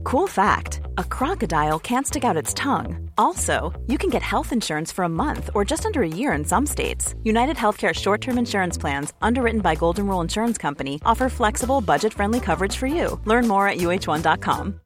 Cool fact, a crocodile can't stick out its tongue. Also, you can get health insurance for a month or just under a year in some states. United Healthcare short-term insurance plans, underwritten by Golden Rule Insurance Company, offer flexible, budget-friendly coverage for you. Learn more at uh1.com.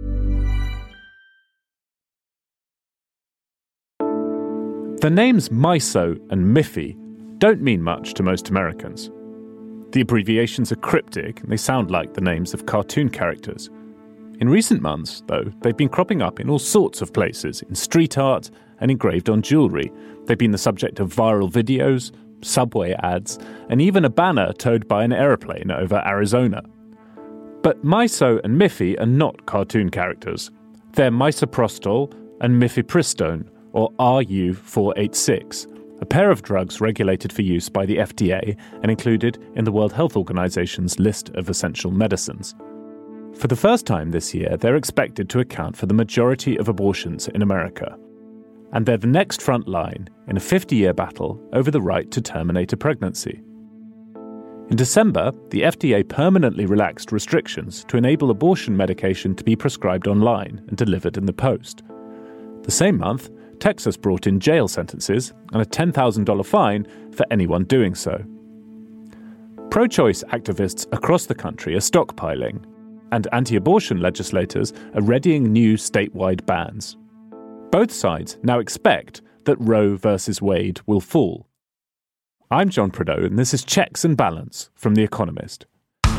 The names MISO and Miffy don't mean much to most Americans. The abbreviations are cryptic and they sound like the names of cartoon characters. In recent months, though, they've been cropping up in all sorts of places, in street art and engraved on jewellery. They've been the subject of viral videos, subway ads, and even a banner towed by an aeroplane over Arizona. But MISO and Miffy are not cartoon characters. They're misoprostol and mifepristone, or RU486, a pair of drugs regulated for use by the FDA and included in the World Health Organization's list of essential medicines. For the first time this year, they're expected to account for the majority of abortions in America. And they're the next front line in a 50-year battle over the right to terminate a pregnancy. In December, the FDA permanently relaxed restrictions to enable abortion medication to be prescribed online and delivered in the post. The same month, Texas brought in jail sentences and a $10,000 fine for anyone doing so. Pro-choice activists across the country are stockpiling, and anti-abortion legislators are readying new statewide bans. Both sides now expect that Roe versus Wade will fall. I'm John Prideaux, and this is Checks and Balance from The Economist.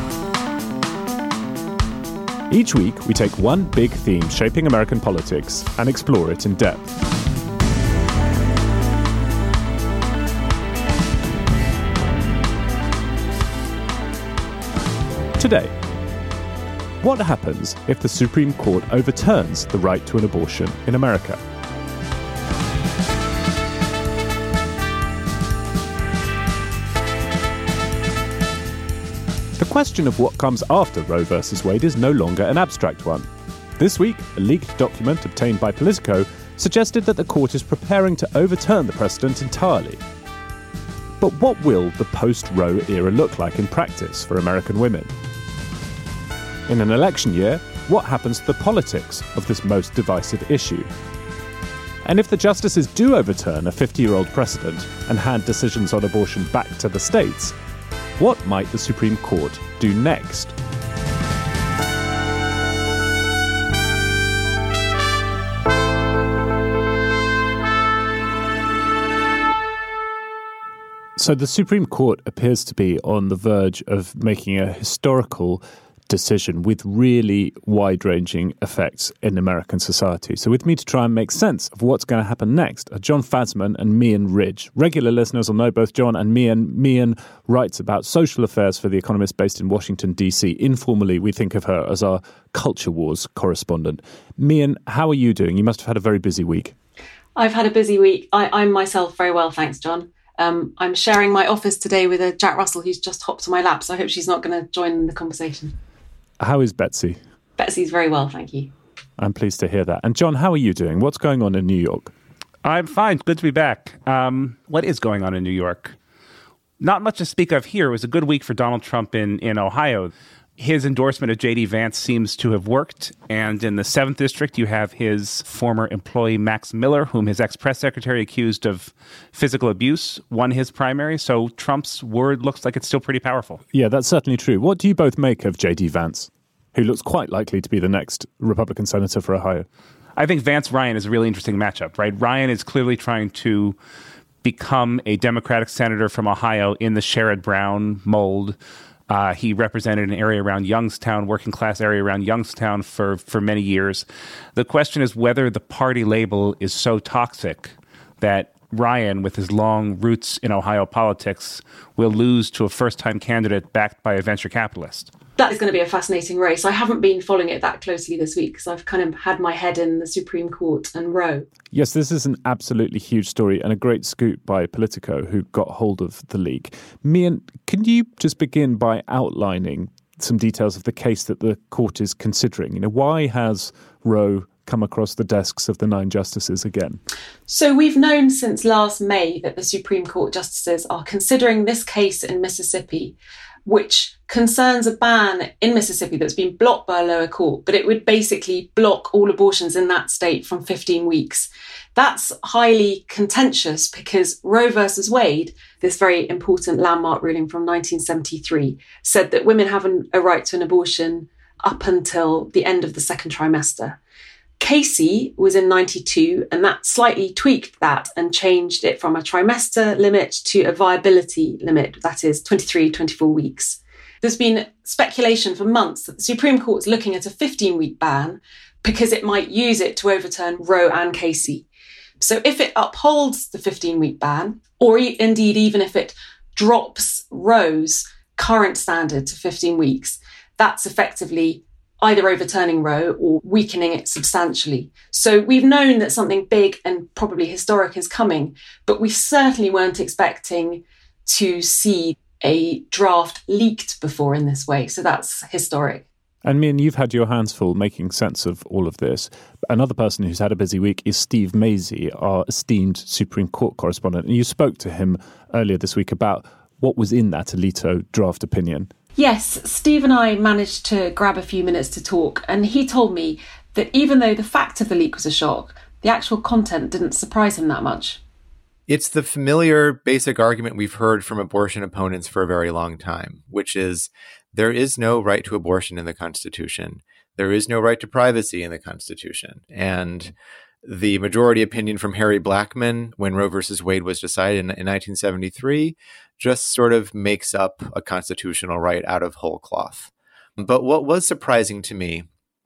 Each week, we take one big theme shaping American politics and explore it in depth. Today, what happens if the Supreme Court overturns the right to an abortion in America? The question of what comes after Roe versus Wade is no longer an abstract one. This week, a leaked document obtained by Politico suggested that the court is preparing to overturn the precedent entirely. But what will the post-Roe era look like in practice for American women? In an election year, what happens to the politics of this most divisive issue? And if the justices do overturn a 50-year-old precedent and hand decisions on abortion back to the states, what might the Supreme Court do next? So the Supreme Court appears to be on the verge of making a historical decision with really wide-ranging effects in American society. So with me to try and make sense of what's going to happen next are Jon Fasman and Mian Ridge. Regular listeners will know both Jon and Mian. Mian writes about social affairs for The Economist based in Washington, D.C. Informally, we think of her as our Culture Wars correspondent. Mian, how are you doing? You must have had a very busy week. I've had a busy week. I'm myself very well, thanks, John. I'm sharing my office today with a Jack Russell who's just hopped to my lap, so I hope she's not going to join the conversation. How is Betsy? Betsy's very well, thank you. I'm pleased to hear that. And Jon, how are you doing? What's going on in New York? I'm fine. Good to be back. What is going on in New York? Not much to speak of here. It was a good week for Donald Trump in Ohio. His endorsement of J.D. Vance seems to have worked. And in the 7th District, you have his former employee, Max Miller, whom his ex-press secretary accused of physical abuse, won his primary. So Trump's word looks like it's still pretty powerful. Yeah, that's certainly true. What do you both make of J.D. Vance, who looks quite likely to be the next Republican senator for Ohio? I think Vance-Ryan is a really interesting matchup, right? Ryan is clearly trying to become a Democratic senator from Ohio in the Sherrod Brown mold. He represented an area around Youngstown, working class area around Youngstown for many years. The question is whether the party label is so toxic that Ryan, with his long roots in Ohio politics, will lose to a first-time candidate backed by a venture capitalist. That is going to be a fascinating race. I haven't been following it that closely this week because I've kind of had my head in the Supreme Court and Roe. Yes, this is an absolutely huge story and a great scoop by Politico, who got hold of the leak. Mian, can you just begin by outlining some details of the case that the court is considering? You know, why has Roe come across the desks of the 9 justices again? So we've known since last May that the Supreme Court justices are considering this case in Mississippi, which concerns a ban in Mississippi that's been blocked by a lower court, but it would basically block all abortions in that state from 15 weeks. That's highly contentious because Roe versus Wade, this very important landmark ruling from 1973, said that women have a right to an abortion up until the end of the second trimester. Casey was in 92, and that slightly tweaked that and changed it from a trimester limit to a viability limit, that is 23, 24 weeks. There's been speculation for months that the Supreme Court's looking at a 15-week ban because it might use it to overturn Roe and Casey. So if it upholds the 15-week ban, or indeed even if it drops Roe's current standard to 15 weeks, that's effectively either overturning Roe or weakening it substantially. So we've known that something big and probably historic is coming, but we certainly weren't expecting to see a draft leaked before in this way. So that's historic. And Mian, you've had your hands full making sense of all of this. Another person who's had a busy week is Steve Mazie, our esteemed Supreme Court correspondent. And you spoke to him earlier this week about what was in that Alito draft opinion. Yes, Steve and I managed to grab a few minutes to talk, and he told me that even though the fact of the leak was a shock, the actual content didn't surprise him that much. It's the familiar basic argument we've heard from abortion opponents for a very long time, which is there is no right to abortion in the Constitution. There is no right to privacy in the Constitution. And the majority opinion from Harry Blackmun when Roe versus Wade was decided in 1973 just sort of makes up a constitutional right out of whole cloth. But what was surprising to me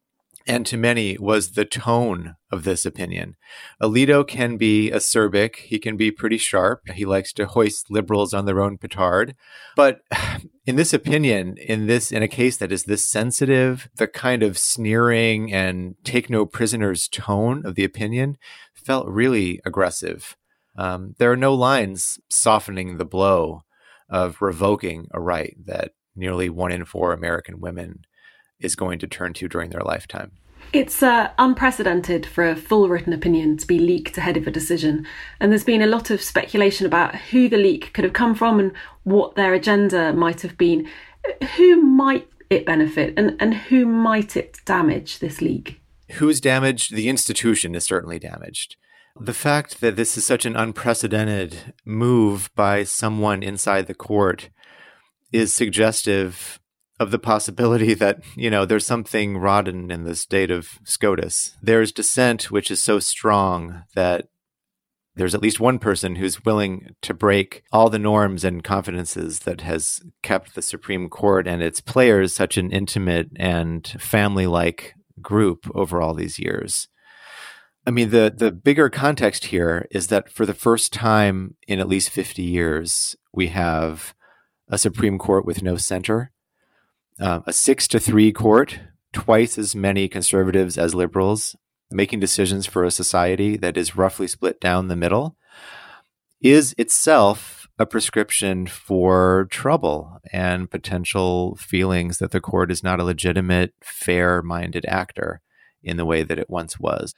and to many was the tone of this opinion. Alito can be acerbic. He can be pretty sharp. He likes to hoist liberals on their own petard. But in this opinion, in a case that is this sensitive, the kind of sneering and take no prisoners tone of the opinion felt really aggressive. There are no lines softening the blow of revoking a right that nearly 1 in 4 American women is going to turn to during their lifetime. It's unprecedented for a full written opinion to be leaked ahead of a decision. And there's been a lot of speculation about who the leak could have come from and what their agenda might have been. Who might it benefit and who might it damage, this leak? Who's damaged? The institution is certainly damaged. The fact that this is such an unprecedented move by someone inside the court is suggestive of the possibility that, there's something rotten in the state of SCOTUS. There's dissent, which is so strong that there's at least one person who's willing to break all the norms and confidences that has kept the Supreme Court and its players such an intimate and family-like group over all these years. I mean, the bigger context here is that for the first time in at least 50 years, we have a Supreme Court with no center. A 6-3 court, twice as many conservatives as liberals, making decisions for a society that is roughly split down the middle, is itself a prescription for trouble and potential feelings that the court is not a legitimate, fair-minded actor in the way that it once was.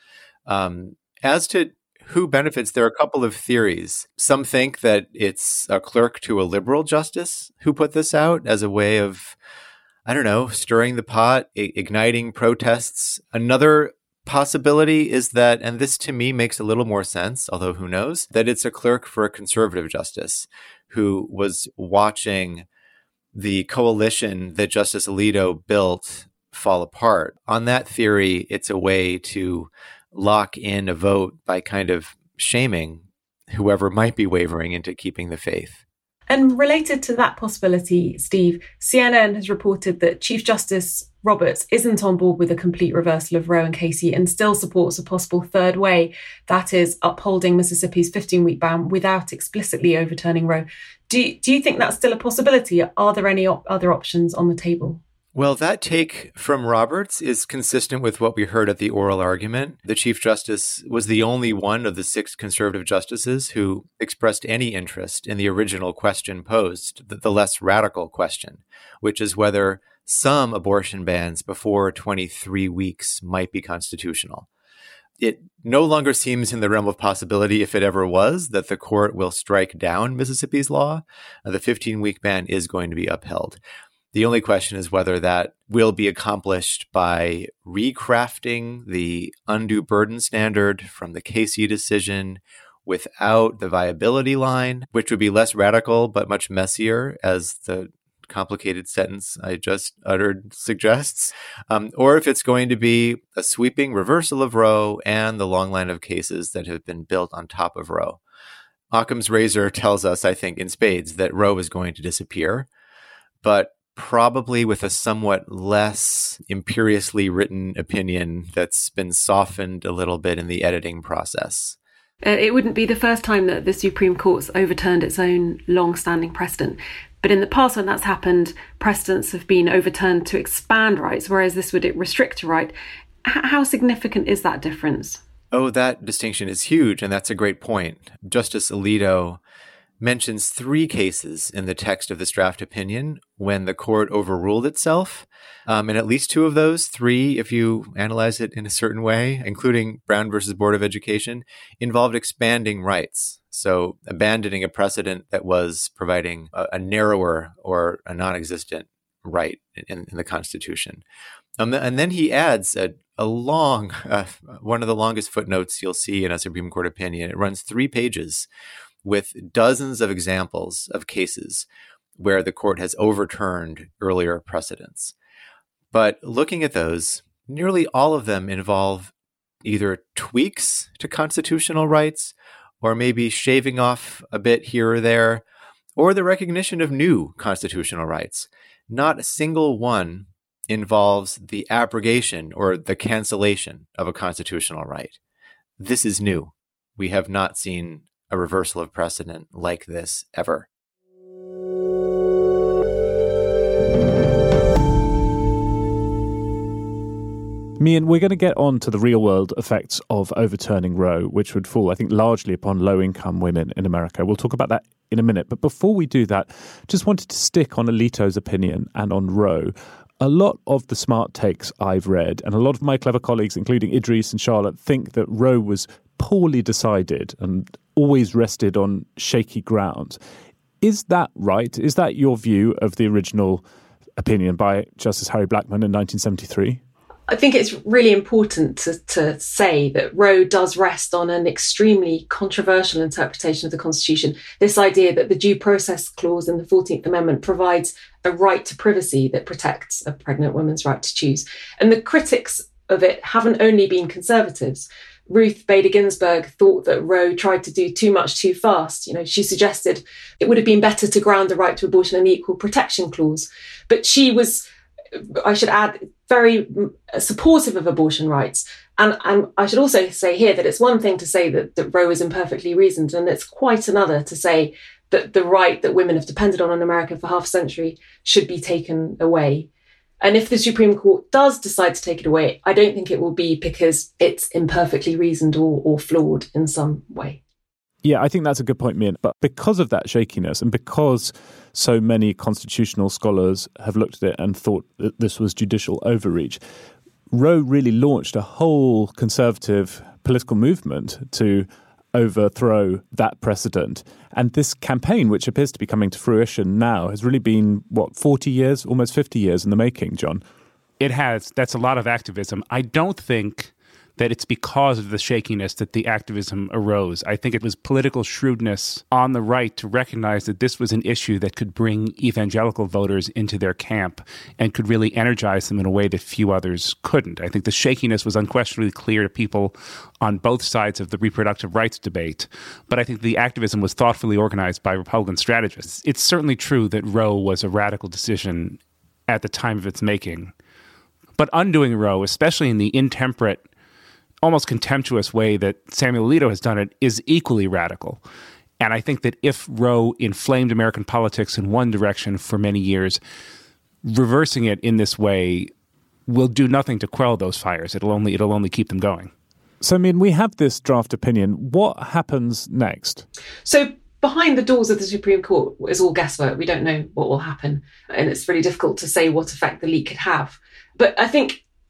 As to who benefits, there are a couple of theories. Some think that it's a clerk to a liberal justice who put this out as a way of stirring the pot, igniting protests. Another possibility is that, and this to me makes a little more sense, although who knows, that it's a clerk for a conservative justice who was watching the coalition that Justice Alito built fall apart. On that theory, it's a way to lock in a vote by kind of shaming whoever might be wavering into keeping the faith. And related to that possibility, Steve, CNN has reported that Chief Justice Roberts isn't on board with a complete reversal of Roe and Casey and still supports a possible third way, that is, upholding Mississippi's 15-week ban without explicitly overturning Roe. Do you think that's still a possibility? Are there any other options on the table? Well, that take from Roberts is consistent with what we heard at the oral argument. The Chief Justice was the only one of the 6 conservative justices who expressed any interest in the original question posed, the less radical question, which is whether some abortion bans before 23 weeks might be constitutional. it no longer seems in the realm of possibility, if it ever was, that the court will strike down Mississippi's law. The 15-week ban is going to be upheld. The only question is whether that will be accomplished by recrafting the undue burden standard from the Casey decision without the viability line, which would be less radical but much messier, as the complicated sentence I just uttered suggests, or if it's going to be a sweeping reversal of Roe and the long line of cases that have been built on top of Roe. Occam's razor tells us, I think, in spades that Roe is going to disappear, but probably with a somewhat less imperiously written opinion that's been softened a little bit in the editing process. It wouldn't be the first time that the Supreme Court's overturned its own long-standing precedent. But in the past, when that's happened, precedents have been overturned to expand rights, whereas this would restrict a right. How significant is that difference? Oh, that distinction is huge, and that's a great point. Justice Alito mentions 3 cases in the text of this draft opinion when the court overruled itself. And at least 2 of those, 3, if you analyze it in a certain way, including Brown versus Board of Education, involved expanding rights. So abandoning a precedent that was providing a narrower or a non-existent right in the Constitution. And then he adds a long, one of the longest footnotes you'll see in a Supreme Court opinion. It runs 3 pages with dozens of examples of cases where the court has overturned earlier precedents. But looking at those, nearly all of them involve either tweaks to constitutional rights, or maybe shaving off a bit here or there, or the recognition of new constitutional rights. Not a single one involves the abrogation or the cancellation of a constitutional right. This is new. We have not seen a reversal of precedent like this ever. Mian, we're going to get on to the real-world effects of overturning Roe, which would fall, I think, largely upon low-income women in America. We'll talk about that in a minute. But before we do that, just wanted to stick on Alito's opinion and on Roe. A lot of the smart takes I've read, and a lot of my clever colleagues, including Idris and Charlotte, think that Roe was poorly decided and always rested on shaky ground. Is that right? Is that your view of the original opinion by Justice Harry Blackmun in 1973? I think it's really important to say that Roe does rest on an extremely controversial interpretation of the Constitution. This idea that the Due Process Clause in the 14th Amendment provides a right to privacy that protects a pregnant woman's right to choose. And the critics of it haven't only been conservatives. Ruth Bader Ginsburg thought that Roe tried to do too much too fast. She suggested it would have been better to ground the right to abortion in the Equal Protection Clause. But she was, I should add, very supportive of abortion rights. And I should also say here that it's one thing to say that Roe is imperfectly reasoned, and it's quite another to say that the right that women have depended on in America for half a century should be taken away. And if the Supreme Court does decide to take it away, I don't think it will be because it's imperfectly reasoned or flawed in some way. Yeah, I think that's a good point, Mian. But because of that shakiness and because so many constitutional scholars have looked at it and thought that this was judicial overreach, Roe really launched a whole conservative political movement to overthrow that precedent. And this campaign, which appears to be coming to fruition now, has really been, 40 years, almost 50 years in the making, John? It has. That's a lot of activism. I don't think that it's because of the shakiness that the activism arose. I think it was political shrewdness on the right to recognize that this was an issue that could bring evangelical voters into their camp and could really energize them in a way that few others couldn't. I think the shakiness was unquestionably clear to people on both sides of the reproductive rights debate, but I think the activism was thoughtfully organized by Republican strategists. It's certainly true that Roe was a radical decision at the time of its making, but undoing Roe, especially in the intemperate, almost contemptuous way that Samuel Alito has done it, is equally radical. And I think that if Roe inflamed American politics in one direction for many years, reversing it in this way will do nothing to quell those fires. It'll only keep them going. So, I mean, we have this draft opinion. What happens next? So behind the doors of the Supreme Court is all guesswork. We don't know what will happen. And it's really difficult to say what effect the leak could have. But I think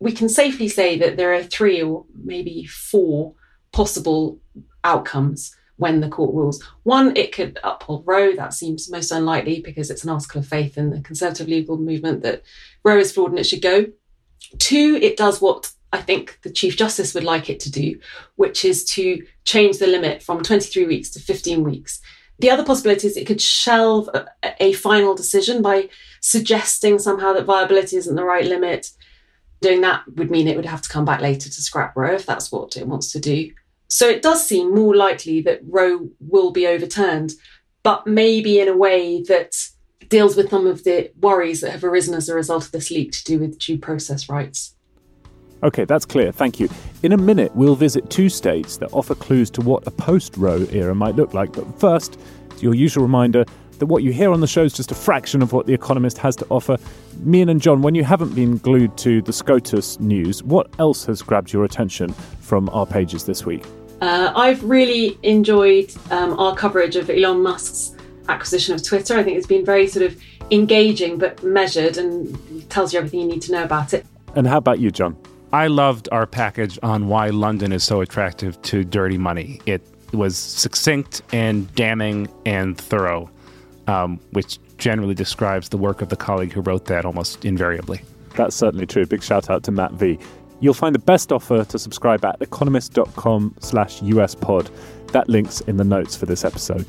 we can safely say that there are 3 or maybe 4 possible outcomes when the court rules. 1, it could uphold Roe. That seems most unlikely because it's an article of faith in the conservative legal movement that Roe is flawed and it should go. 2, it does what I think the Chief Justice would like it to do, which is to change the limit from 23 weeks to 15 weeks. The other possibility is it could shelve a final decision by suggesting somehow that viability isn't the right limit. Doing that would mean it would have to come back later to scrap Roe if that's what it wants to do. So it does seem more likely that Roe will be overturned, but maybe in a way that deals with some of the worries that have arisen as a result of this leak to do with due process rights. OK, that's clear. Thank you. In a minute, we'll visit 2 states that offer clues to what a post-Roe era might look like. But first, your usual reminder that what you hear on the show is just a fraction of what The Economist has to offer. Mian and John, when you haven't been glued to the SCOTUS news, what else has grabbed your attention from our pages this week? I've really enjoyed our coverage of Elon Musk's acquisition of Twitter. I think it's been very sort of engaging but measured and tells you everything you need to know about it. And how about you, John? I loved our package on why London is so attractive to dirty money. It was succinct and damning and thorough, which generally describes the work of the colleague who wrote that almost invariably. That's certainly true. Big shout out to Matt V. You'll find the best offer to subscribe at economist.com/USpod. That link's in the notes for this episode.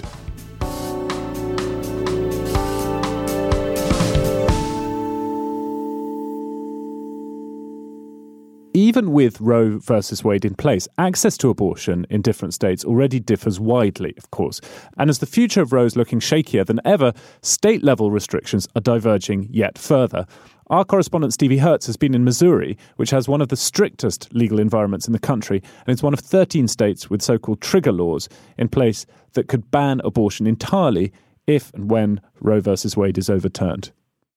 Even with Roe versus Wade in place, access to abortion in different states already differs widely, of course. And as the future of Roe is looking shakier than ever, state-level restrictions are diverging yet further. Our correspondent Stevie Hertz has been in Missouri, which has one of the strictest legal environments in the country, and it's one of 13 states with so-called trigger laws in place that could ban abortion entirely if and when Roe versus Wade is overturned.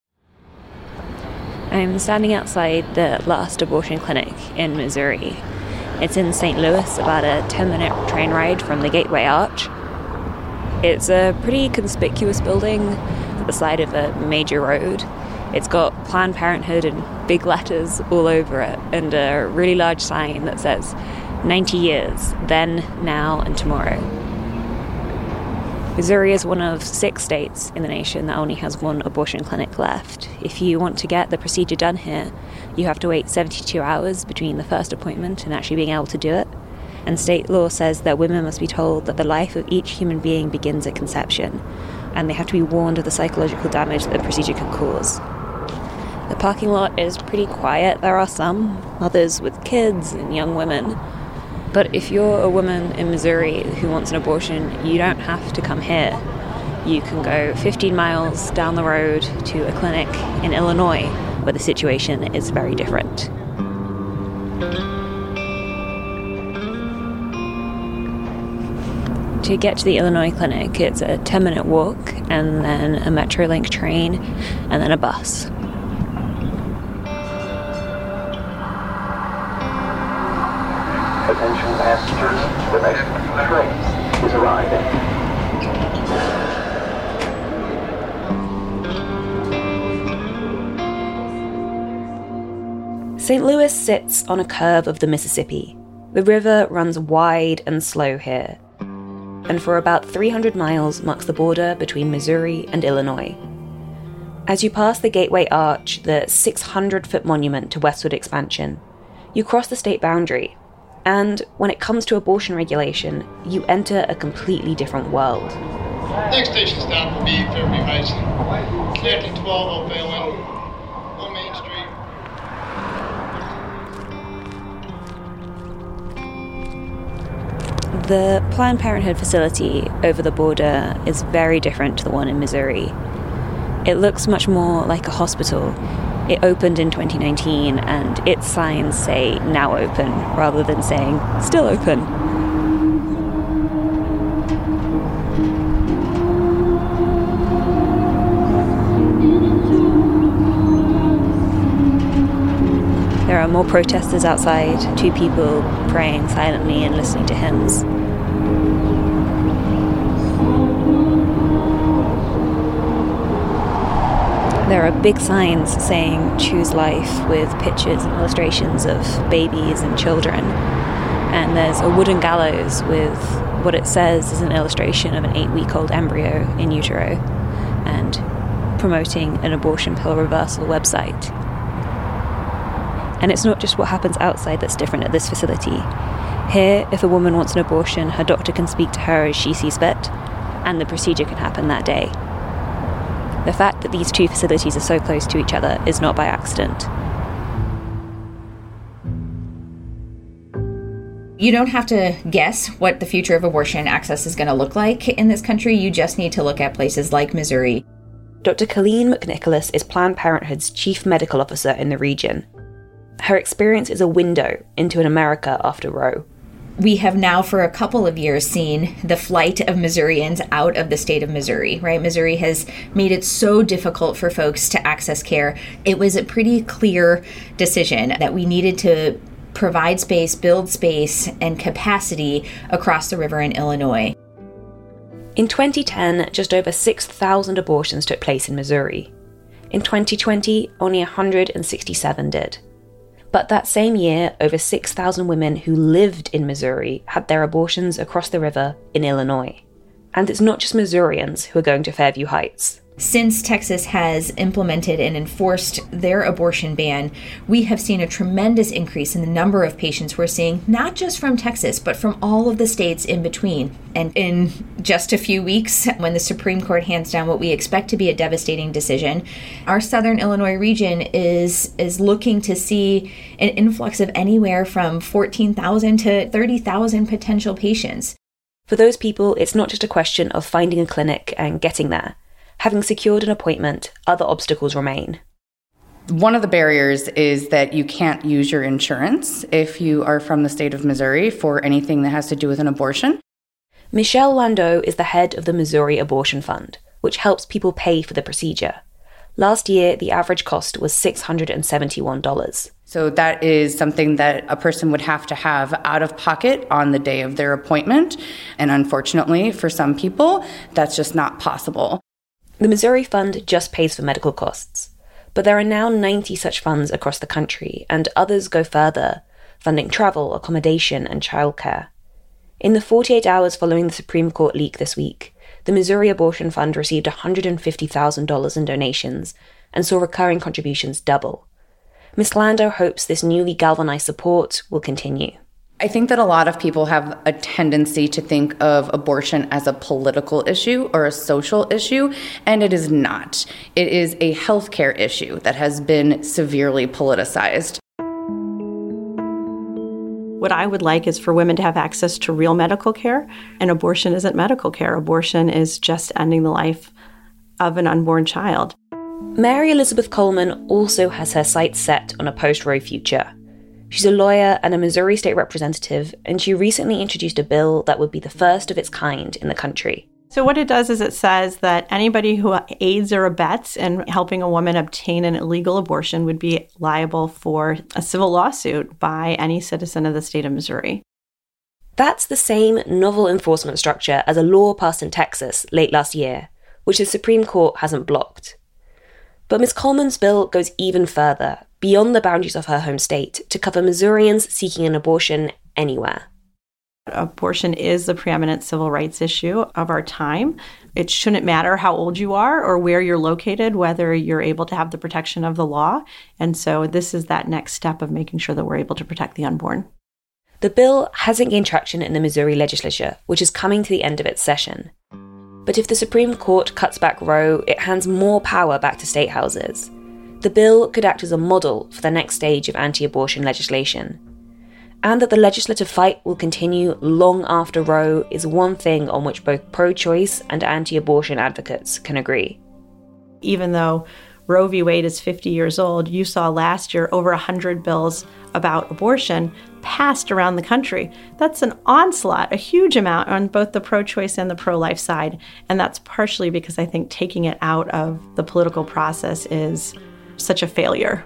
I'm standing outside the last abortion clinic in Missouri. It's in St. Louis, about a 10-minute train ride from the Gateway Arch. It's a pretty conspicuous building at the side of a major road. It's got Planned Parenthood in big letters all over it and a really large sign that says 90 years, then, now, and tomorrow. Missouri is one of 6 states in the nation that only has 1 abortion clinic left. If you want to get the procedure done here, you have to wait 72 hours between the first appointment and actually being able to do it. And state law says that women must be told that the life of each human being begins at conception, and they have to be warned of the psychological damage that the procedure can cause. The parking lot is pretty quiet. There are some mothers with kids and young women. But if you're a woman in Missouri who wants an abortion, you don't have to come here. You can go 15 miles down the road to a clinic in Illinois, where the situation is very different. To get to the Illinois clinic, it's a 10-minute walk, and then a Metrolink train, and then a bus. Attention passengers, the next train is arriving. St. Louis sits on a curve of the Mississippi. The river runs wide and slow here, and for about 300 miles marks the border between Missouri and Illinois. As you pass the Gateway Arch, the 600-foot monument to westward expansion, you cross the state boundary. And when it comes to abortion regulation, you enter a completely different world. Next station stop will be Fairview Heights, connecting 12 Oak Island on Main Street. The Planned Parenthood facility over the border is very different to the one in Missouri. It looks much more like a hospital. It opened in 2019, and its signs say now open, rather than saying still open. There are more protesters outside, 2 people praying silently and listening to hymns. There are big signs saying choose life with pictures and illustrations of babies and children. And there's a wooden gallows with what it says is an illustration of an 8-week-old embryo in utero and promoting an abortion pill reversal website. And it's not just what happens outside that's different at this facility. Here, if a woman wants an abortion, her doctor can speak to her as she sees fit, and the procedure can happen that day. The fact that these two facilities are so close to each other is not by accident. You don't have to guess what the future of abortion access is going to look like in this country. You just need to look at places like Missouri. Dr. Colleen McNicholas is Planned Parenthood's chief medical officer in the region. Her experience is a window into an America after Roe. We have now for a couple of years seen the flight of Missourians out of the state of Missouri, right? Missouri has made it so difficult for folks to access care. It was a pretty clear decision that we needed to provide space, build space, and capacity across the river in Illinois. In 2010, just over 6,000 abortions took place in Missouri. In 2020, only 167 did. But that same year, over 6,000 women who lived in Missouri had their abortions across the river in Illinois. And it's not just Missourians who are going to Fairview Heights. Since Texas has implemented and enforced their abortion ban, we have seen a tremendous increase in the number of patients we're seeing, not just from Texas, but from all of the states in between. And in just a few weeks, when the Supreme Court hands down what we expect to be a devastating decision, our Southern Illinois region is looking to see an influx of anywhere from 14,000 to 30,000 potential patients. For those people, it's not just a question of finding a clinic and getting there. Having secured an appointment, other obstacles remain. One of the barriers is that you can't use your insurance if you are from the state of Missouri for anything that has to do with an abortion. Michelle Landau is the head of the Missouri Abortion Fund, which helps people pay for the procedure. Last year, the average cost was $671. So that is something that a person would have to have out of pocket on the day of their appointment. And unfortunately, for some people, that's just not possible. The Missouri Fund just pays for medical costs, but there are now 90 such funds across the country, and others go further, funding travel, accommodation, and childcare. In the 48 hours following the Supreme Court leak this week, the Missouri Abortion Fund received $150,000 in donations and saw recurring contributions double. Ms. Landau hopes this newly galvanized support will continue. I think that a lot of people have a tendency to think of abortion as a political issue or a social issue, and it is not. It is a healthcare issue that has been severely politicized. What I would like is for women to have access to real medical care, and abortion isn't medical care. Abortion is just ending the life of an unborn child. Mary Elizabeth Coleman also has her sights set on a post-Roe future. She's a lawyer and a Missouri state representative, and she recently introduced a bill that would be the first of its kind in the country. So what it does is it says that anybody who aids or abets in helping a woman obtain an illegal abortion would be liable for a civil lawsuit by any citizen of the state of Missouri. That's the same novel enforcement structure as a law passed in Texas late last year, which the Supreme Court hasn't blocked. But Ms. Coleman's bill goes even further, beyond the boundaries of her home state, to cover Missourians seeking an abortion anywhere. Abortion is the preeminent civil rights issue of our time. It shouldn't matter how old you are or where you're located, whether you're able to have the protection of the law. And so this is that next step of making sure that we're able to protect the unborn. The bill hasn't gained traction in the Missouri legislature, which is coming to the end of its session. But if the Supreme Court cuts back Roe, it hands more power back to state houses. The bill could act as a model for the next stage of anti-abortion legislation. And that the legislative fight will continue long after Roe is one thing on which both pro-choice and anti-abortion advocates can agree. Even though Roe v. Wade is 50 years old, you saw last year over 100 bills about abortion passed around the country. That's an onslaught, a huge amount on both the pro-choice and the pro-life side. And that's partially because I think taking it out of the political process is such a failure.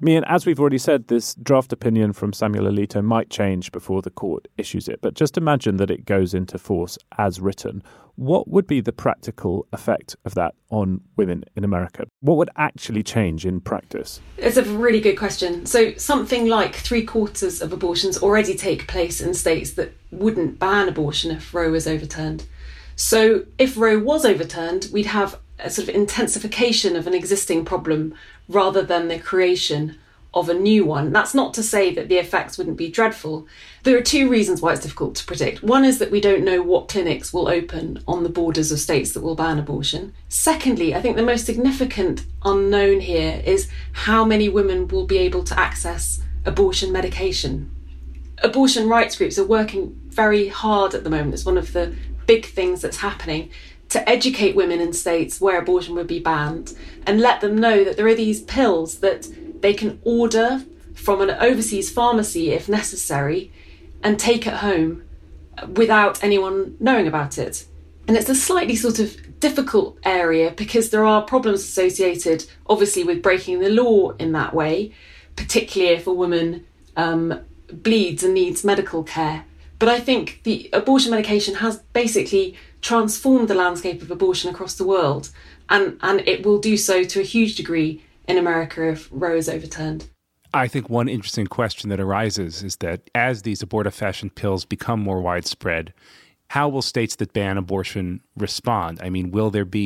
mean, as we've already said, this draft opinion from Samuel Alito might change before the court issues it. But just imagine that it goes into force as written. What would be the practical effect of that on women in America? What would actually change in practice? It's a really good question. So something like 3/4 of abortions already take place in states that wouldn't ban abortion if Roe was overturned. So if Roe was overturned, we'd have a sort of intensification of an existing problem rather than the creation of a new one. That's not to say that the effects wouldn't be dreadful. There are two reasons why it's difficult to predict. One is that we don't know what clinics will open on the borders of states that will ban abortion. Secondly, I think the most significant unknown here is how many women will be able to access abortion medication. Abortion rights groups are working very hard at the moment. It's one of the big things that's happening to educate women in states where abortion would be banned and let them know that there are these pills that they can order from an overseas pharmacy if necessary and take at home without anyone knowing about it. And it's a slightly sort of difficult area because there are problems associated, obviously, with breaking the law in that way, particularly if a woman bleeds and needs medical care. But I think the abortion medication has basically transformed the landscape of abortion across the world, and it will do so to a huge degree in America if Roe is overturned. I think one interesting question that arises is that as these abortifacient pills become more widespread, how will states that ban abortion respond? I mean,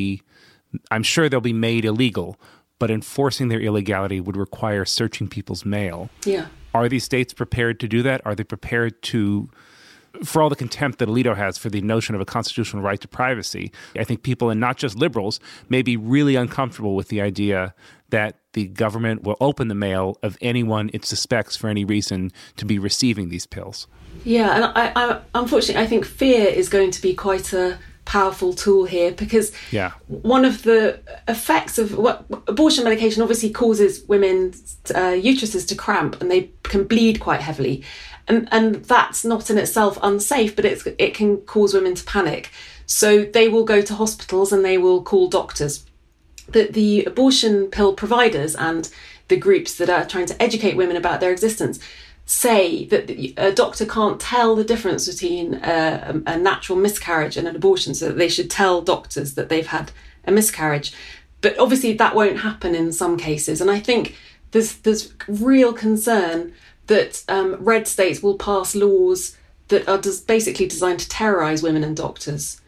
I'm sure they'll be made illegal, but enforcing their illegality would require searching people's mail. Yeah. Are these states prepared to do that? Are they prepared to, for all the contempt that Alito has for the notion of a constitutional right to privacy, I think people, and not just liberals, may be really uncomfortable with the idea that the government will open the mail of anyone it suspects for any reason to be receiving these pills. Yeah, and I unfortunately, I think fear is going to be quite a powerful tool here because one of the effects of abortion medication obviously causes women's uteruses to cramp and they can bleed quite heavily. And that's not in itself unsafe, but it can cause women to panic. So they will go to hospitals and they will call doctors. The abortion pill providers and the groups that are trying to educate women about their existence say that a doctor can't tell the difference between a natural miscarriage and an abortion, so that they should tell doctors that they've had a miscarriage. But obviously that won't happen in some cases. And I think there's real concern that red states will pass laws that are basically designed to terrorise women and doctors.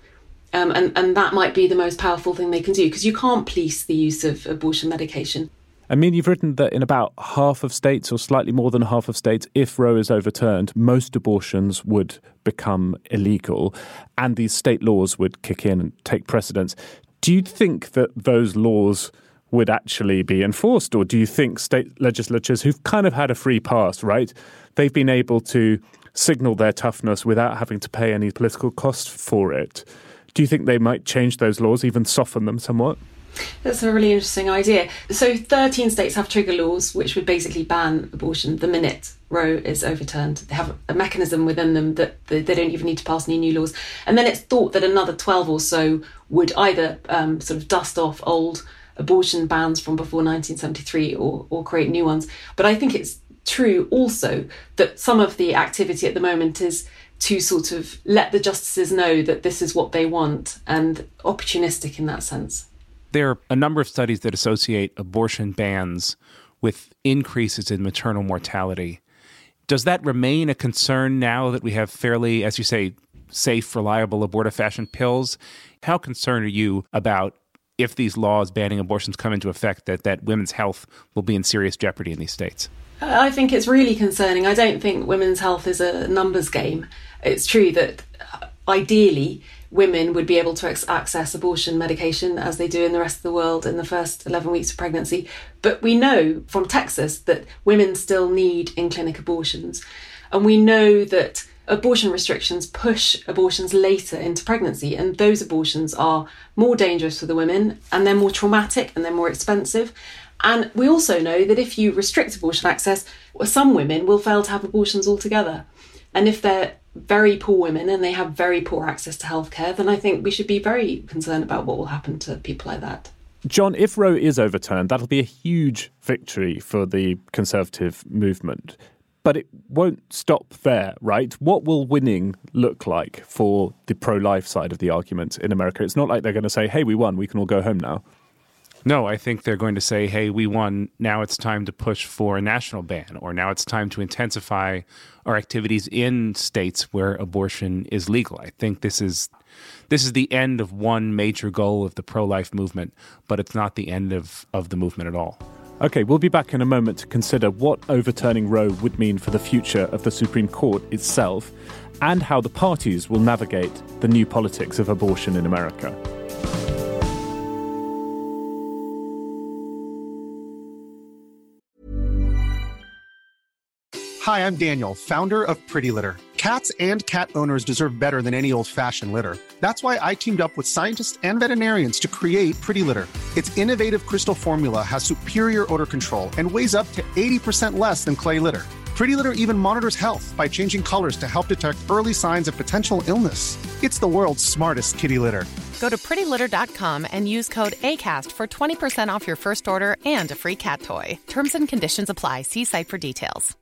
And that might be the most powerful thing they can do, because you can't police the use of abortion medication. I mean, you've written that in about half of states, or slightly more than half of states, if Roe is overturned, most abortions would become illegal and these state laws would kick in and take precedence. Do you think that those laws would actually be enforced, or do you think state legislatures who've kind of had a free pass, right, they've been able to signal their toughness without having to pay any political cost for it? Do you think they might change those laws, even soften them somewhat? That's a really interesting idea. So 13 states have trigger laws, which would basically ban abortion the minute Roe is overturned. They have a mechanism within them that they don't even need to pass any new laws. And then it's thought that another 12 or so would either sort of dust off old abortion bans from before 1973 or create new ones. But I think it's true also that some of the activity at the moment is to sort of let the justices know that this is what they want, and opportunistic in that sense. There are a number of studies that associate abortion bans with increases in maternal mortality. Does that remain a concern now that we have fairly, as you say, safe, reliable abortifacient pills? How concerned are you about, if these laws banning abortions come into effect, that women's health will be in serious jeopardy in these states? I think it's really concerning. I don't think women's health is a numbers game. It's true that ideally women would be able to access abortion medication as they do in the rest of the world in the first 11 weeks of pregnancy. But we know from Texas that women still need in-clinic abortions. And we know that abortion restrictions push abortions later into pregnancy. And those abortions are more dangerous for the women, and they're more traumatic and they're more expensive. And we also know that if you restrict abortion access, some women will fail to have abortions altogether. And if they're very poor women and they have very poor access to healthcare, then I think we should be very concerned about what will happen to people like that. John, if Roe is overturned, that'll be a huge victory for the conservative movement. But it won't stop there, right? What will winning look like for the pro-life side of the argument in America? It's not like they're going to say, hey, we won, we can all go home now. No, I think they're going to say, hey, we won, now it's time to push for a national ban, or now it's time to intensify our activities in states where abortion is legal. I think this is the end of one major goal of the pro-life movement, but it's not the end of the movement at all. Okay, we'll be back in a moment to consider what overturning Roe would mean for the future of the Supreme Court itself and how the parties will navigate the new politics of abortion in America. Hi, I'm Daniel, founder of Pretty Litter. Cats and cat owners deserve better than any old-fashioned litter. That's why I teamed up with scientists and veterinarians to create Pretty Litter. Its innovative crystal formula has superior odor control and weighs up to 80% less than clay litter. Pretty Litter even monitors health by changing colors to help detect early signs of potential illness. It's the world's smartest kitty litter. Go to prettylitter.com and use code ACAST for 20% off your first order and a free cat toy. Terms and conditions apply. See site for details.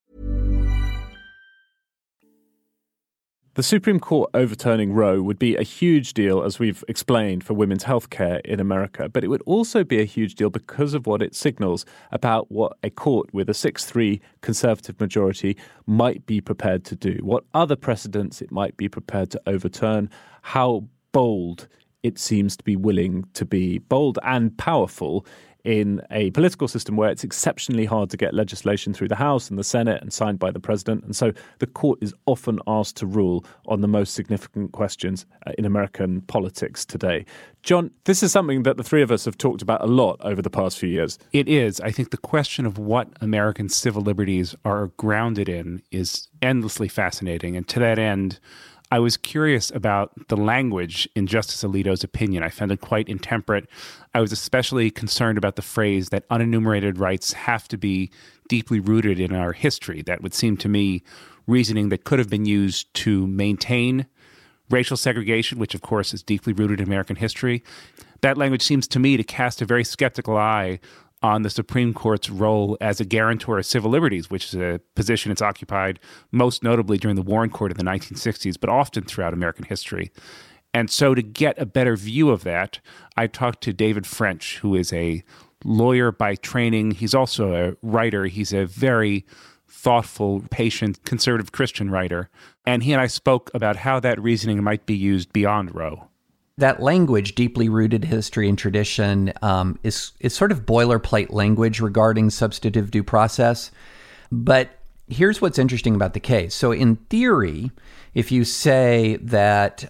The Supreme Court overturning Roe would be a huge deal, as we've explained, for women's health care in America. But it would also be a huge deal because of what it signals about what a court with a 6-3 conservative majority might be prepared to do, what other precedents it might be prepared to overturn, how bold it seems to be willing to be, bold and powerful in a political system where it's exceptionally hard to get legislation through the House and the Senate and signed by the president. And so the court is often asked to rule on the most significant questions in American politics today. John, this is something that the three of us have talked about a lot over the past few years. It is. I think the question of what American civil liberties are grounded in is endlessly fascinating. And to that end, I was curious about the language in Justice Alito's opinion. I found it quite intemperate. I was especially concerned about the phrase that unenumerated rights have to be deeply rooted in our history. That would seem to me reasoning that could have been used to maintain racial segregation, which of course is deeply rooted in American history. That language seems to me to cast a very skeptical eye on the Supreme Court's role as a guarantor of civil liberties, which is a position it's occupied most notably during the Warren Court in the 1960s, but often throughout American history. And so to get a better view of that, I talked to David French, who is a lawyer by training. He's also a writer. He's a very thoughtful, patient, conservative Christian writer. And he and I spoke about how that reasoning might be used beyond Roe. That language, deeply rooted history and tradition, is sort of boilerplate language regarding substantive due process. But here's what's interesting about the case. So in theory, if you say that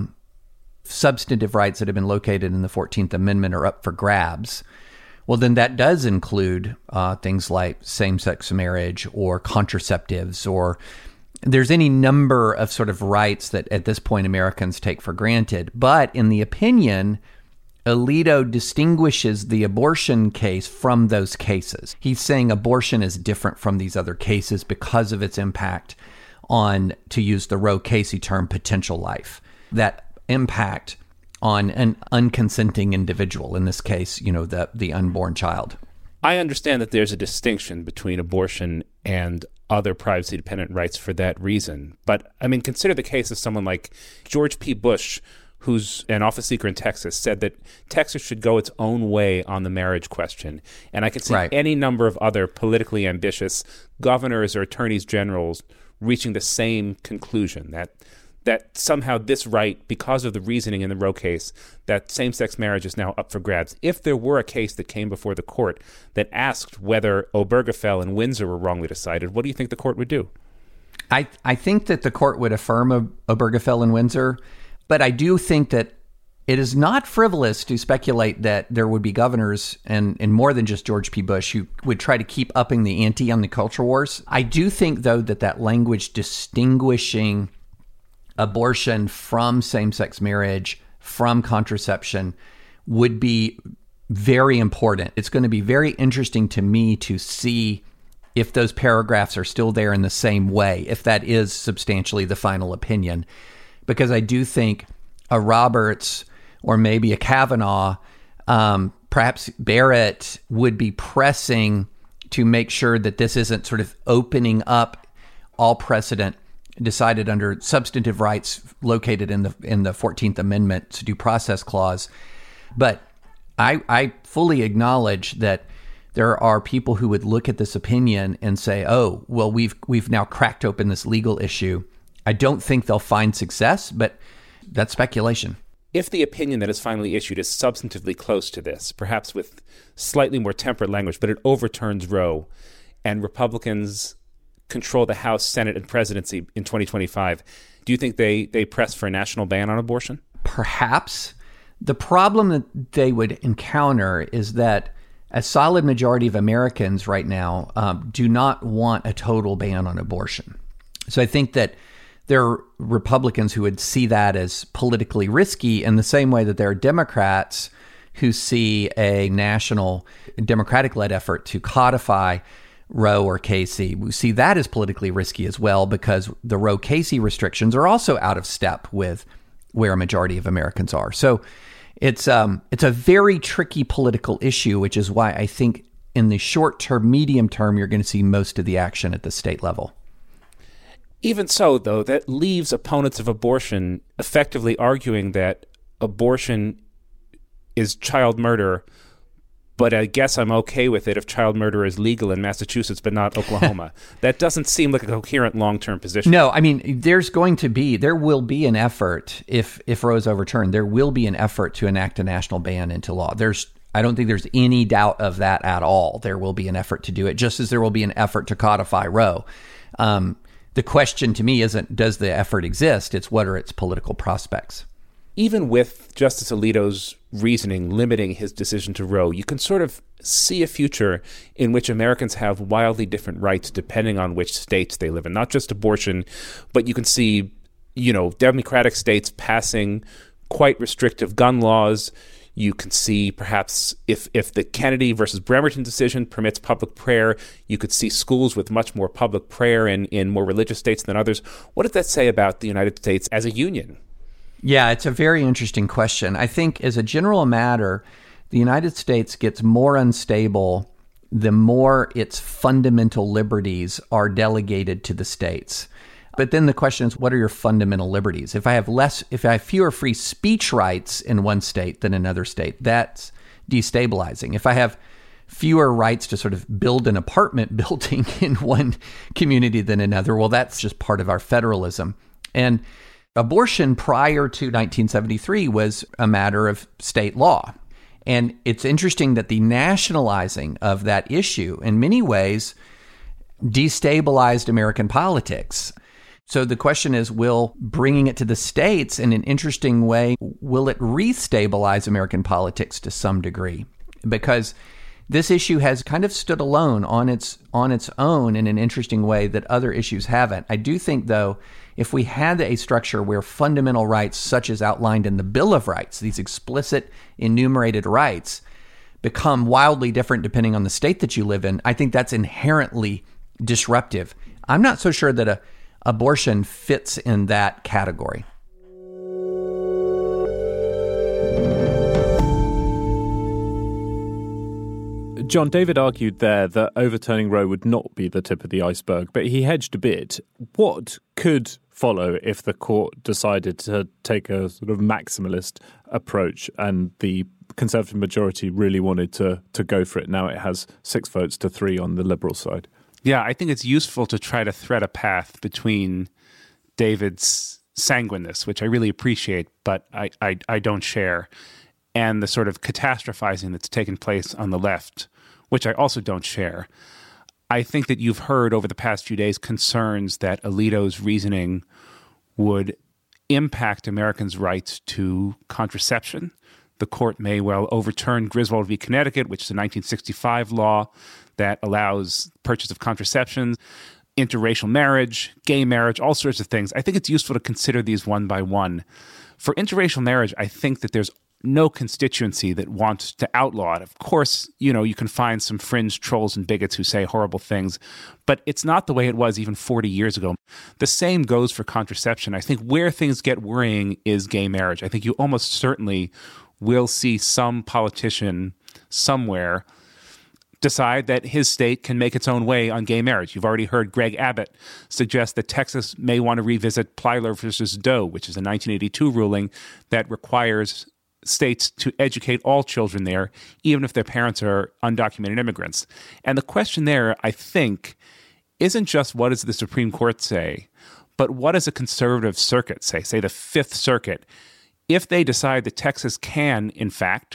substantive rights that have been located in the 14th Amendment are up for grabs, well, then that does include things like same-sex marriage or contraceptives, or there's any number of sort of rights that at this point Americans take for granted. But in the opinion, Alito distinguishes the abortion case from those cases. He's saying abortion is different from these other cases because of its impact on, to use the Roe Casey term, potential life. That impact on an unconsenting individual, in this case, the unborn child. I understand that there's a distinction between abortion and other privacy-dependent rights for that reason. But, consider the case of someone like George P. Bush, who's an office seeker in Texas, said that Texas should go its own way on the marriage question. And I can see any number of other politically ambitious governors or attorneys generals reaching the same conclusion, that somehow this right, because of the reasoning in the Roe case, that same-sex marriage is now up for grabs. If there were a case that came before the court that asked whether Obergefell and Windsor were wrongly decided, what do you think the court would do? I think that the court would affirm Obergefell and Windsor, but I do think that it is not frivolous to speculate that there would be governors, and more than just George P. Bush, who would try to keep upping the ante on the culture wars. I do think, though, that language distinguishing abortion from same-sex marriage, from contraception, would be very important. It's going to be very interesting to me to see if those paragraphs are still there in the same way, if that is substantially the final opinion. Because I do think a Roberts or maybe a Kavanaugh perhaps Barrett would be pressing to make sure that this isn't sort of opening up all precedent decided under substantive rights located in the 14th Amendment due process clause. But I fully acknowledge that there are people who would look at this opinion and say, oh, well, we've now cracked open this legal issue. I don't think they'll find success, but that's speculation. If the opinion that is finally issued is substantively close to this, perhaps with slightly more temperate language, but it overturns Roe, and Republicans control the House, Senate, and presidency in 2025, do you think they press for a national ban on abortion? Perhaps. The problem that they would encounter is that a solid majority of Americans right now do not want a total ban on abortion. So I think that there are Republicans who would see that as politically risky in the same way that there are Democrats who see a national Democratic-led effort to codify Roe or Casey. We see that as politically risky as well because the Roe-Casey restrictions are also out of step with where a majority of Americans are. So it's a very tricky political issue, which is why I think in the short term, medium term, you're going to see most of the action at the state level. Even so, though, that leaves opponents of abortion effectively arguing that abortion is child murder, but I guess I'm okay with it if child murder is legal in Massachusetts but not Oklahoma. That doesn't seem like a coherent long-term position. No, I mean, there will be an effort, if Roe is overturned, there will be an effort to enact a national ban into law. I don't think there's any doubt of that at all. There will be an effort to do it, just as there will be an effort to codify Roe. The question to me isn't, does the effort exist? It's what are its political prospects? Even with Justice Alito's reasoning limiting his decision to Roe, you can sort of see a future in which Americans have wildly different rights depending on which states they live in. Not just abortion, but you can see, Democratic states passing quite restrictive gun laws. You can see perhaps if the Kennedy versus Bremerton decision permits public prayer, you could see schools with much more public prayer in more religious states than others. What does that say about the United States as a union? Yeah, it's a very interesting question. I think as a general matter, the United States gets more unstable the more its fundamental liberties are delegated to the states. But then the question is, what are your fundamental liberties? If I have fewer free speech rights in one state than another state, that's destabilizing. If I have fewer rights to sort of build an apartment building in one community than another, well, that's just part of our federalism. And abortion prior to 1973 was a matter of state law. And it's interesting that the nationalizing of that issue in many ways destabilized American politics. So the question is, will bringing it to the states in an interesting way, will it restabilize American politics to some degree? Because this issue has kind of stood alone on its own in an interesting way that other issues haven't. I do think, though, if we had a structure where fundamental rights, such as outlined in the Bill of Rights, these explicit enumerated rights, become wildly different depending on the state that you live in, I think that's inherently disruptive. I'm not so sure that abortion fits in that category. John, David argued there that overturning Roe would not be the tip of the iceberg, but he hedged a bit. What could follow if the court decided to take a sort of maximalist approach and the Conservative majority really wanted to go for it? Now it has 6 votes to 3 on the Liberal side. Yeah, I think it's useful to try to thread a path between David's sanguineness, which I really appreciate, but I don't share, and the sort of catastrophizing that's taken place on the left, which I also don't share. I think that you've heard over the past few days concerns that Alito's reasoning would impact Americans' rights to contraception. The court may well overturn Griswold v. Connecticut, which is a 1965 law that allows purchase of contraception, interracial marriage, gay marriage, all sorts of things. I think it's useful to consider these one by one. For interracial marriage, I think that there's no constituency that wants to outlaw it. Of course, you can find some fringe trolls and bigots who say horrible things, but it's not the way it was even 40 years ago. The same goes for contraception. I think where things get worrying is gay marriage. I think you almost certainly will see some politician somewhere decide that his state can make its own way on gay marriage. You've already heard Greg Abbott suggest that Texas may want to revisit Plyler versus Doe, which is a 1982 ruling that requires states to educate all children there, even if their parents are undocumented immigrants. And the question there, I think, isn't just what does the Supreme Court say, but what does a conservative circuit say the Fifth Circuit, if they decide that Texas can, in fact,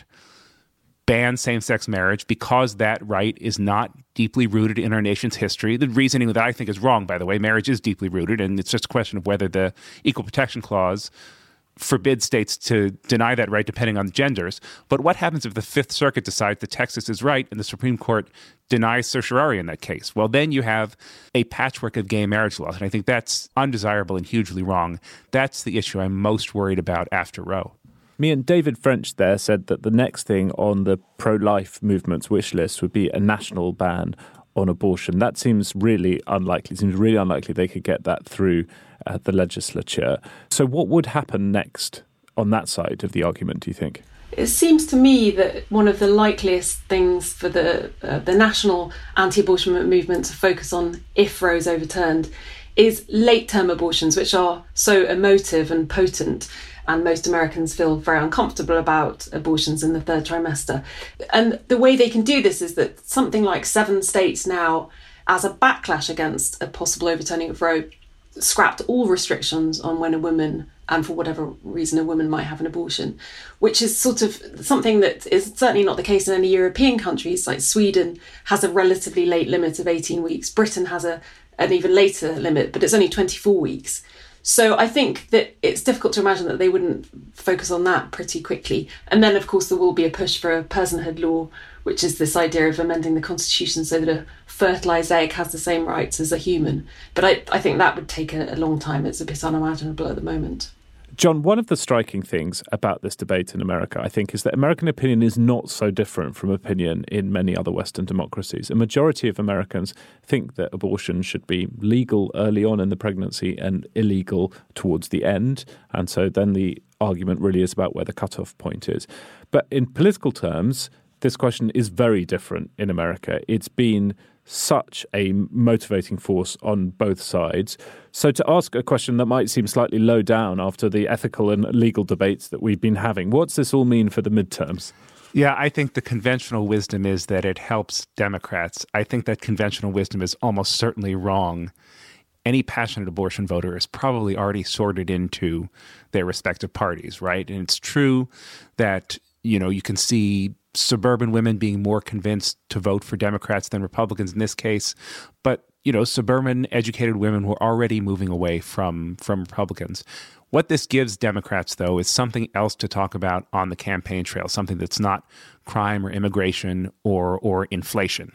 ban same-sex marriage because that right is not deeply rooted in our nation's history. The reasoning that I think is wrong, by the way. Marriage is deeply rooted, and it's just a question of whether the Equal Protection Clause forbids states to deny that right depending on genders. But what happens if the Fifth Circuit decides that Texas is right and the Supreme Court denies certiorari in that case? Well, then you have a patchwork of gay marriage laws, and I think that's undesirable and hugely wrong. That's the issue I'm most worried about after Roe. Me and David French there said that the next thing on the pro-life movement's wish list would be a national ban on abortion. That seems really unlikely. It seems really unlikely they could get that through the legislature. So what would happen next on that side of the argument, do you think? It seems to me that one of the likeliest things for the national anti-abortion movement to focus on if Roe is overturned is late-term abortions, which are so emotive and potent. And most Americans feel very uncomfortable about abortions in the third trimester. And the way they can do this is that something like 7 states now, as a backlash against a possible overturning of Roe, scrapped all restrictions on when a woman, and for whatever reason a woman might have an abortion, which is sort of something that is certainly not the case in any European countries. Like Sweden has a relatively late limit of 18 weeks. Britain has an even later limit, but it's only 24 weeks. So I think that it's difficult to imagine that they wouldn't focus on that pretty quickly. And then, of course, there will be a push for a personhood law, which is this idea of amending the constitution so that a fertilised egg has the same rights as a human. But I think that would take a long time. It's a bit unimaginable at the moment. John, one of the striking things about this debate in America, I think, is that American opinion is not so different from opinion in many other Western democracies. A majority of Americans think that abortion should be legal early on in the pregnancy and illegal towards the end. And so then the argument really is about where the cutoff point is. But in political terms, this question is very different in America. It's been such a motivating force on both sides. So to ask a question that might seem slightly low down after the ethical and legal debates that we've been having, what's this all mean for the midterms? Yeah, I think the conventional wisdom is that it helps Democrats. I think that conventional wisdom is almost certainly wrong. Any passionate abortion voter is probably already sorted into their respective parties, right? And it's true that, you can see suburban women being more convinced to vote for Democrats than Republicans in this case. But, suburban educated women were already moving away from Republicans. What this gives Democrats, though, is something else to talk about on the campaign trail, something that's not crime or immigration or inflation.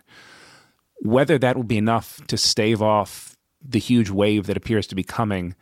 Whether that will be enough to stave off the huge wave that appears to be coming,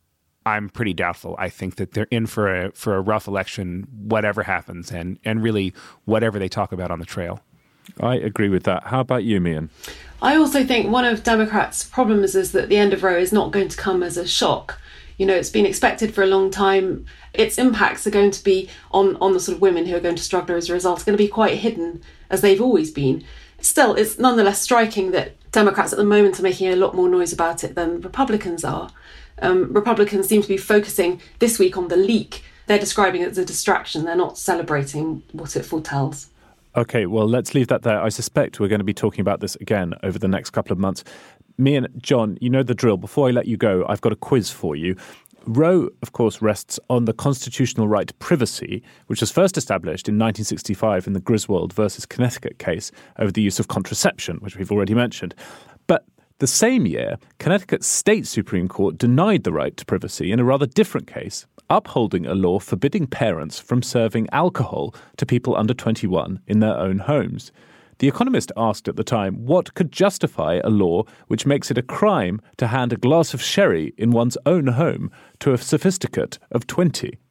I'm pretty doubtful. I think that they're in for a rough election, whatever happens, and really whatever they talk about on the trail. I agree with that. How about you, Mian? I also think one of Democrats' problems is that the end of Roe is not going to come as a shock. It's been expected for a long time. Its impacts are going to be on the sort of women who are going to struggle as a result. It's going to be quite hidden, as they've always been. Still, it's nonetheless striking that Democrats at the moment are making a lot more noise about it than Republicans are. Republicans seem to be focusing this week on the leak. They're describing it as a distraction. They're not celebrating what it foretells. OK, well, let's leave that there. I suspect we're going to be talking about this again over the next couple of months. Mian, John, you know the drill. Before I let you go, I've got a quiz for you. Roe, of course, rests on the constitutional right to privacy, which was first established in 1965 in the Griswold versus Connecticut case over the use of contraception, which we've already mentioned. But the same year, Connecticut's state Supreme Court denied the right to privacy in a rather different case, upholding a law forbidding parents from serving alcohol to people under 21 in their own homes. The Economist asked at the time what could justify a law which makes it a crime to hand a glass of sherry in one's own home to a sophisticate of 20.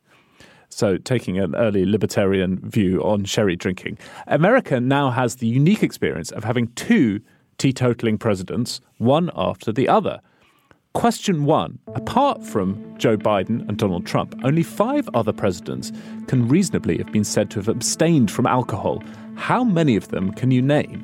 So taking an early libertarian view on sherry drinking, America now has the unique experience of having 2 teetotaling presidents, one after the other. Question 1. Apart from Joe Biden and Donald Trump, only 5 other presidents can reasonably have been said to have abstained from alcohol. How many of them can you name?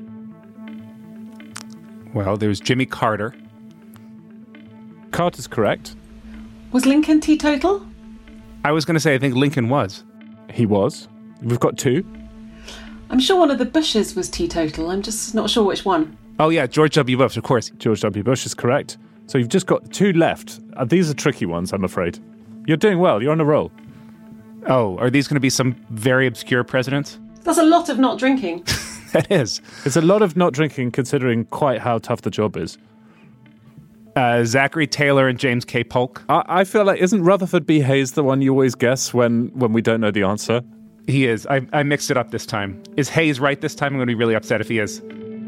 Well, there's Jimmy Carter. Carter's correct. Was Lincoln teetotal? I was going to say, I think Lincoln was. He was. We've got 2. I'm sure one of the Bushes was teetotal. I'm just not sure which one. Oh, yeah, George W. Bush, of course. George W. Bush is correct. So you've just got 2 left. These are tricky ones, I'm afraid. You're doing well. You're on a roll. Oh, are these going to be some very obscure presidents? That's a lot of not drinking. That is. It's a lot of not drinking considering quite how tough the job is. Zachary Taylor and James K. Polk. I feel like, isn't Rutherford B. Hayes the one you always guess when we don't know the answer? He is. I mixed it up this time. Is Hayes right this time? I'm going to be really upset if he is.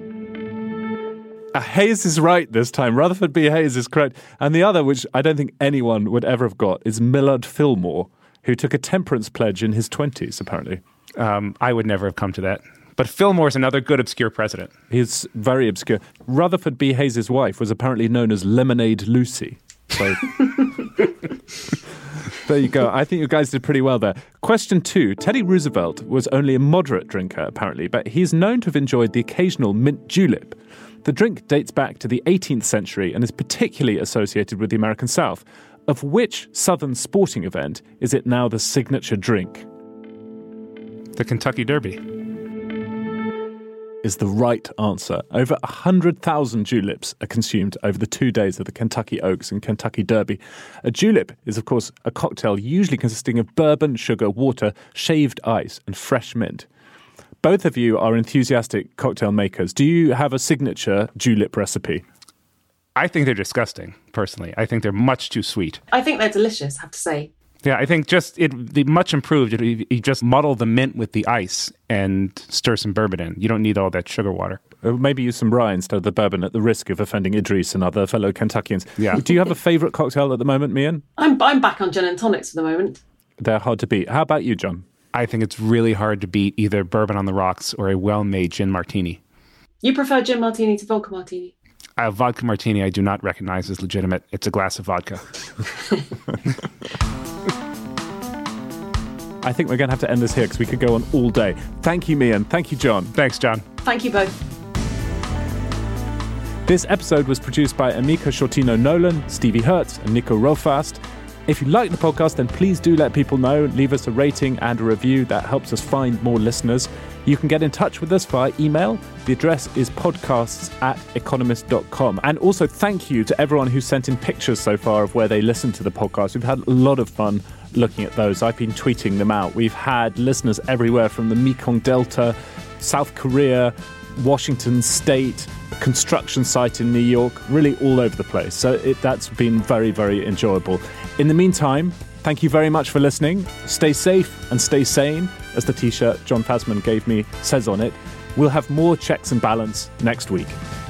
Hayes is right this time. Rutherford B. Hayes is correct. And the other, which I don't think anyone would ever have got, is Millard Fillmore, who took a temperance pledge in his 20s, apparently. I would never have come to that. But Fillmore's another good obscure president. He's very obscure. Rutherford B. Hayes' wife was apparently known as Lemonade Lucy. So there you go. I think you guys did pretty well there. Question 2. Teddy Roosevelt was only a moderate drinker, apparently, but he's known to have enjoyed the occasional mint julep. The drink dates back to the 18th century and is particularly associated with the American South. Of which Southern sporting event is it now the signature drink? The Kentucky Derby is the right answer. Over 100,000 juleps are consumed over the 2 days of the Kentucky Oaks and Kentucky Derby. A julep is, of course, a cocktail usually consisting of bourbon, sugar, water, shaved ice, and fresh mint. Both of you are enthusiastic cocktail makers. Do you have a signature julep recipe? I think they're disgusting, personally. I think they're much too sweet. I think they're delicious, I have to say. Yeah, I think the much improved. You just muddle the mint with the ice and stir some bourbon in. You don't need all that sugar water. Maybe use some rye instead of the bourbon at the risk of offending Idris and other fellow Kentuckians. Yeah. Do you have a favourite cocktail at the moment, Mian? I'm back on gin and tonics at the moment. They're hard to beat. How about you, John? I think it's really hard to beat either bourbon on the rocks or a well-made gin martini. You prefer gin martini to vodka martini? A vodka martini I do not recognize as legitimate. It's a glass of vodka. I think we're going to have to end this here because we could go on all day. Thank you, Mian. Thank you, John. Thanks, John. Thank you both. This episode was produced by Amika Shortino-Nolan, Stevie Hertz, and Nico Rofast. If you like the podcast, then please do let people know. Leave us a rating and a review. That helps us find more listeners. You can get in touch with us via email. The address is podcasts@economist.com. And also thank you to everyone who sent in pictures so far of where they listen to the podcast. We've had a lot of fun looking at those. I've been tweeting them out. We've had listeners everywhere from the Mekong Delta, South Korea, Washington State, a construction site in New York, really all over the place. So that's been very, very enjoyable. In the meantime, thank you very much for listening. Stay safe and stay sane, as the T-shirt John Fasman gave me says on it. We'll have more checks and balance next week.